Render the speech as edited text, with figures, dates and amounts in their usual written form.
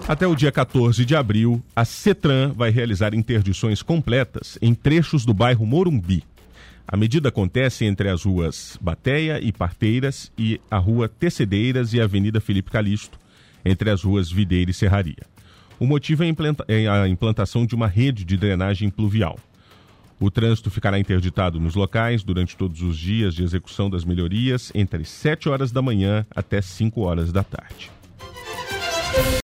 Até o dia 14 de abril, a CETRAN vai realizar interdições completas em trechos do bairro Morumbi. A medida acontece entre as ruas Bateia e Parteiras e a rua Tecedeiras e a Avenida Felipe Calixto, entre as ruas Videira e Serraria. O motivo é a implantação de uma rede de drenagem pluvial. O trânsito ficará interditado nos locais durante todos os dias de execução das melhorias, entre 7 horas da manhã até 5 horas da tarde.